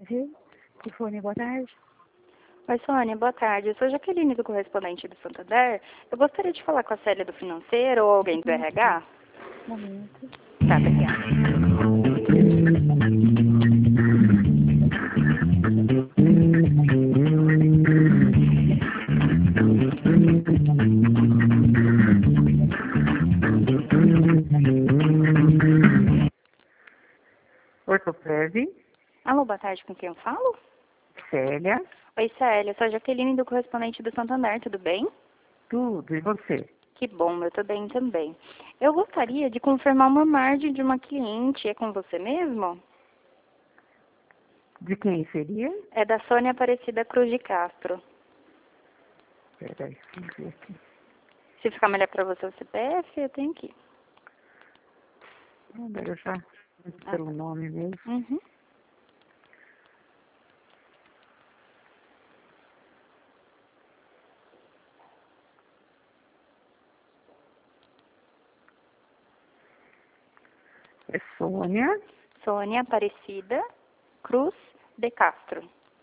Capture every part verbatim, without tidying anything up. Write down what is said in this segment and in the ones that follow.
Tifone, boa tarde. Oi, Sônia, boa tarde. Eu sou Jaqueline, do correspondente do Santander. Eu gostaria de falar com a Célia do Financeiro ou alguém do R H. Um momento. Tá, obrigada. Ortoprev, Alô, boa tarde, com quem eu falo? Célia, Oi, Célia, eu sou a Jaqueline, do correspondente do Santander, tudo bem? tudo, e você? Que bom, eu tô bem também. Eu gostaria de confirmar uma margem de uma cliente, é com você mesmo? De quem seria? É da Sônia Aparecida Cruz de Castro. Peraí, deixa eu ver aqui. Se ficar melhor pra você o C P F, eu tenho aqui. Não, daí eu já, pelo nome mesmo. Uhum. É Sônia, Sônia Aparecida Cruz de Castro.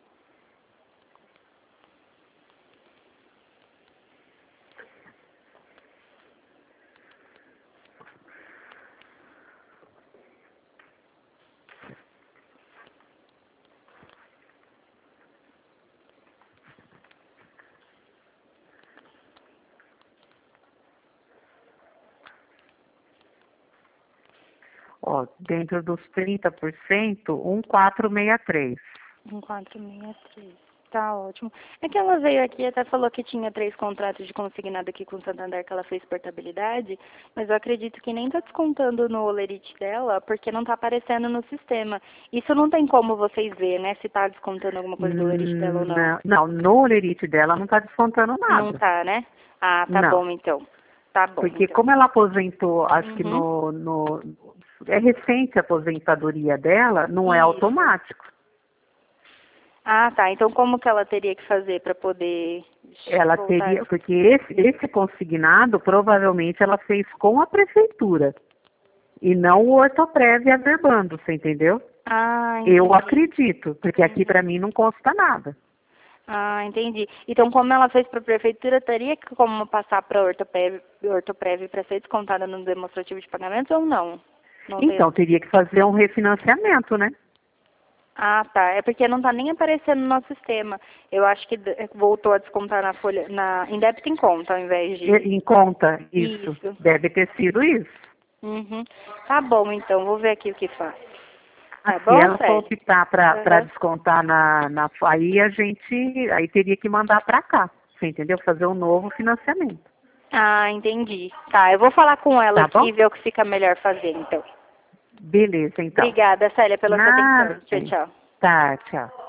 ó, dentro dos trinta por cento, um quatro seis três. um quatro seis três. Tá ótimo. É que ela veio aqui e até falou que tinha três contratos de consignado aqui com o Santander que ela fez portabilidade, mas eu acredito que nem tá descontando no Olerite dela, porque não tá aparecendo no sistema. Isso não tem como vocês verem, né, se tá descontando alguma coisa do Olerite dela ou não. Não, não, no Olerite dela não está descontando nada. Não tá, né? Ah, tá Não, bom então. Tá bom. porque então. como ela aposentou, acho que Uhum. no, no... É recente a aposentadoria dela, não é Isso. automático. Ah, tá. Então como que ela teria que fazer para poder Ela voltar? teria, porque esse, esse consignado provavelmente ela fez com a prefeitura e não o Ortoprev averbando, você entendeu? Ah, entendi. Eu acredito, porque aqui Uhum. para mim não consta nada. Ah, entendi. Então, como ela fez para a prefeitura, teria que como passar para a Ortoprev, Ortoprev para ser descontada no demonstrativo de pagamento ou não? Não tem. Então teria que fazer um refinanciamento, né? Ah, tá. É porque não está nem aparecendo no nosso sistema. Eu acho que de- voltou a descontar na folha, na, em débito em conta, ao invés de... E- Em conta, isso. Isso. Deve ter sido isso. Uhum. Tá bom, então. Vou ver aqui o que faz. Tá Se bom, ela for Célia? optar para Aham. descontar na, na. Aí a gente. Aí teria que mandar para cá. Você entendeu? Fazer um novo financiamento. Ah, entendi. Tá, eu vou falar com ela Tá aqui bom? e ver o que fica melhor fazer, então. Beleza, então. Obrigada, Célia, pela sua atenção. Nada. Tchau, tchau. Tá, tchau.